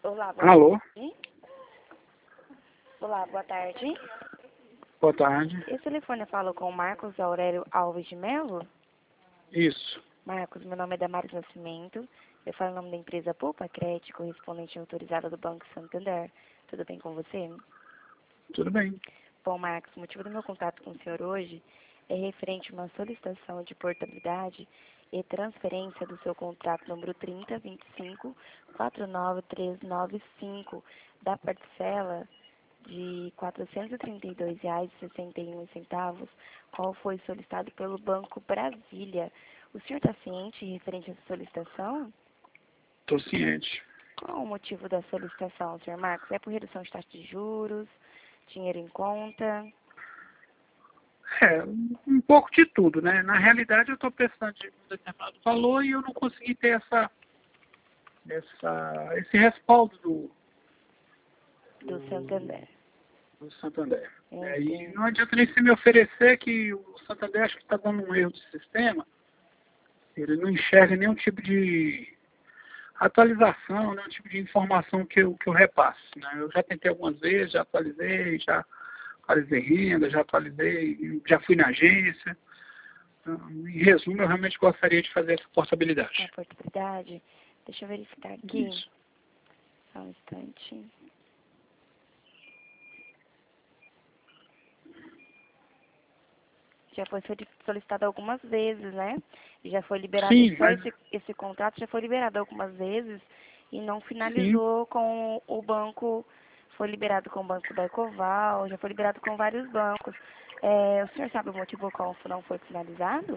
Olá, boa Alô, tarde. Olá, boa tarde. boa tarde. Esse telefone fala com o Marcos Aurélio Alves de Melo. Isso, Marcos, meu nome é Damares Nascimento. Eu falo em nome da empresa Poupa Crédito, correspondente autorizada do Banco Santander. Tudo bem com você? tudo bem. Bom, Marcos, o motivo do meu contato com o senhor hoje é referente a uma solicitação de portabilidade e transferência do seu contrato número 3025-49395 da parcela de R$ 432,61, qual foi solicitado pelo Banco Brasília. O senhor está ciente referente a essa solicitação? Estou ciente. Qual o motivo da solicitação, senhor Marcos? É por redução de taxa de juros, dinheiro em conta? É, um pouco de tudo, né? Na realidade, eu estou precisando de um determinado valor e eu não consegui ter esse respaldo Do Santander. do Santander. E Entendo. não adianta nem se me oferecer que o Santander acho que está dando um erro de sistema. Ele não enxerga nenhum tipo de atualização, nenhum tipo de informação que eu repasse, né? Eu já tentei algumas vezes, já atualizei renda, já atualizei, já fui na agência. Então, em resumo, eu realmente gostaria de fazer essa A portabilidade. portabilidade? Deixa eu verificar aqui. Isso. Só um instante. Já foi solicitado algumas vezes, né? Já foi liberado, Sim, só mas esse contrato já foi liberado algumas vezes e não sim. finalizou com o banco, foi liberado com o Banco da Ecoval, já foi liberado com vários bancos. O senhor sabe o motivo qual não foi finalizado?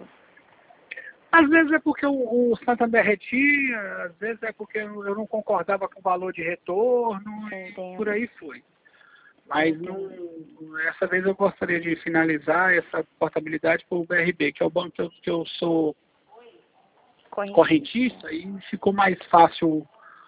Às vezes é porque o Santander retinha, às vezes é porque eu não concordava com o valor de retorno e por Entendo, aí foi. Mas entendo. essa vez eu gostaria de finalizar essa portabilidade para o BRB, que é o banco que eu sou Correntista. correntista, e ficou mais fácil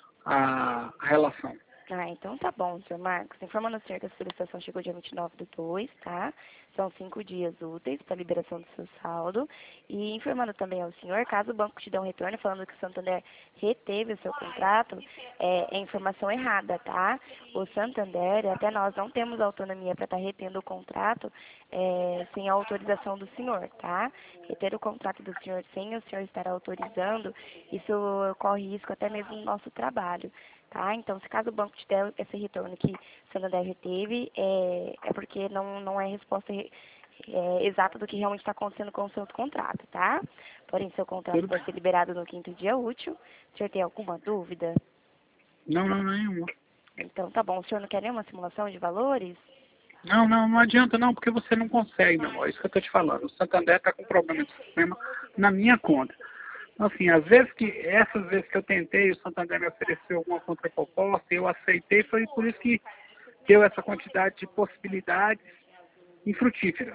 a relação. Ah, então tá bom, senhor Marcos. Informando o senhor que a solicitação chegou dia 29/2, tá? São 5 dias úteis para liberação do seu saldo. E informando também ao senhor, caso o banco te dê um retorno falando que o Santander reteve o seu contrato, é informação errada, tá? O Santander, até nós não temos autonomia para estar retendo o contrato sem a autorização do senhor, tá? Reter o contrato do senhor sem o senhor estar autorizando, isso corre risco até mesmo no nosso trabalho. Tá? Então, se caso o banco te der esse retorno que o Santander reteve, é porque não é resposta exata do que realmente está acontecendo com o seu contrato, tá? Porém, seu contrato Tudo vai bem. ser liberado no 5º dia útil. O senhor tem alguma dúvida? Não, nenhuma. Então, tá bom. O senhor não quer nenhuma simulação de valores? Não adianta não, porque você não consegue, meu amor. É isso que eu estou te falando. O Santander está com problema de sistema na minha conta. Então, assim, essas vezes que eu tentei, o Santander me ofereceu alguma contraproposta, eu aceitei, foi por isso que deu essa quantidade de possibilidades infrutíferas.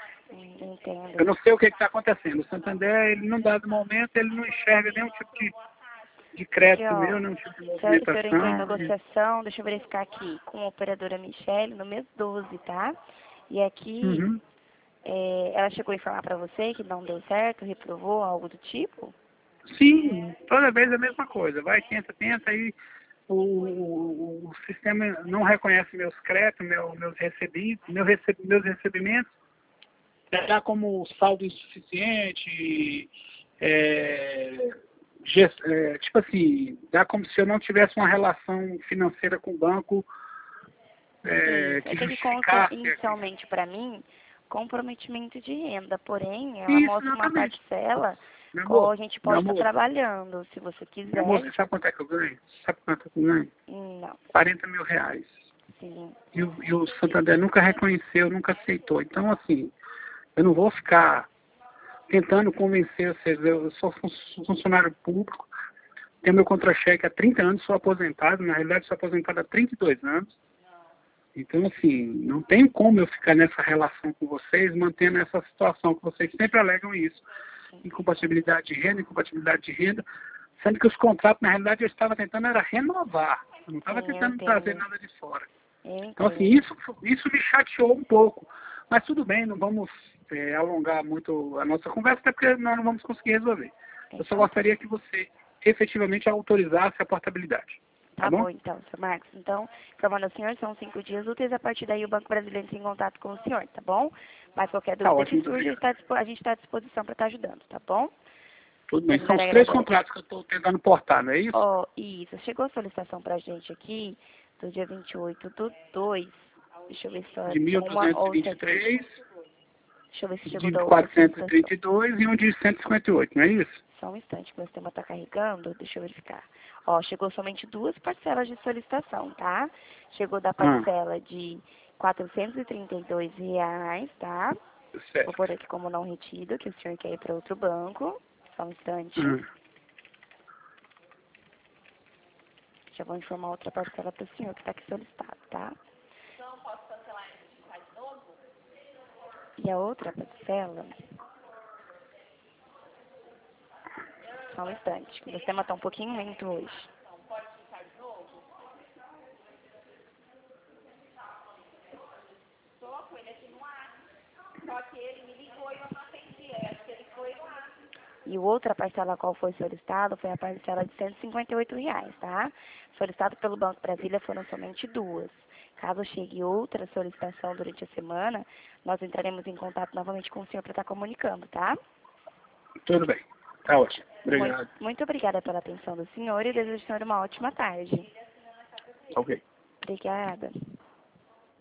Eu Entendo. não sei o que está acontecendo. O Santander, ele num dado momento, ele não enxerga nenhum tipo de Aqui, crédito ó. meu, nenhum tipo de O senhor entrou em movimentação. negociação, deixa eu verificar aqui, com a operadora Michele no mês 12, tá? E aqui, Uhum. ela chegou a informar para você que não deu certo, reprovou, algo do tipo? Sim, toda vez é a mesma coisa. Vai, tenta, aí o sistema não reconhece meus créditos, meus recebimentos, dá como saldo insuficiente, tipo assim, dá como se eu não tivesse uma relação financeira com o banco Isso. que Que consta justificasse. inicialmente para mim comprometimento de renda, porém ela Isso, mostra uma exatamente. parcela Meu qual amor, a gente meu pode estar amor, trabalhando. Se você meu amor, quiser, você sabe quanto é que eu ganho? Sabe quanto eu ganho? não, 40 mil reais. sim, E o Santander nunca reconheceu, nunca aceitou. Então, assim, eu não vou ficar tentando convencer vocês. Eu sou funcionário público, tenho meu contra-cheque há 30 anos, sou aposentado, na realidade sou aposentado há 32 anos. Então, assim, não tem como eu ficar nessa relação com vocês, mantendo essa situação, que vocês sempre alegam isso. Incompatibilidade de renda, sendo que os contratos, na realidade, eu estava tentando era renovar. Eu não estava sim, eu tentando trazer entendo, nada de fora. eu Então, assim, entendo. isso me chateou um pouco. Mas tudo bem, não vamos alongar muito a nossa conversa, até porque nós não vamos conseguir resolver. Eu só Então tá. gostaria que você efetivamente autorizasse a portabilidade. Tá bom? bom, então, Sr. Marcos. Então, informando ao senhor, são 5 dias úteis. A partir daí, o Banco Brasileiro entra em contato com o senhor, tá bom? Mas qualquer Tá dúvida ótimo, que muito surja, obrigado. a gente está à disposição para estar ajudando, tá bom? Tudo A bem. gente São vai os 3 agradecer. contratos que eu estou tentando portar, não é isso? Ó, isso. Chegou a solicitação pra gente aqui do dia 28/2. Deixa eu ver se De é uma ou se é... 1.223, Deixa eu ver se chegou de da outra solicitação. 432 e um de 158, não é isso? Só um instante que o meu sistema está carregando. Deixa eu verificar. Ó, chegou somente 2 parcelas de solicitação, tá? Chegou da Ah, parcela de R$ 432, tá? Vou certo. pôr aqui como não retido, que o senhor quer ir para outro banco. Só um instante. Ah, Já vou informar outra parcela para o senhor que está aqui solicitado, tá? E a outra parcela... Só um instante, que o sistema está um pouquinho lento hoje. E a outra parcela a qual foi solicitada foi a parcela de R$ 158, tá? Solicitado pelo Banco Brasília foram somente 2. Caso chegue outra solicitação durante a semana, nós entraremos em contato novamente com o senhor para estar comunicando, tá? tudo bem. Tá ótimo. Obrigado. Muito obrigada pela atenção do senhor e desejo ao senhor uma ótima tarde. Ok. Obrigada.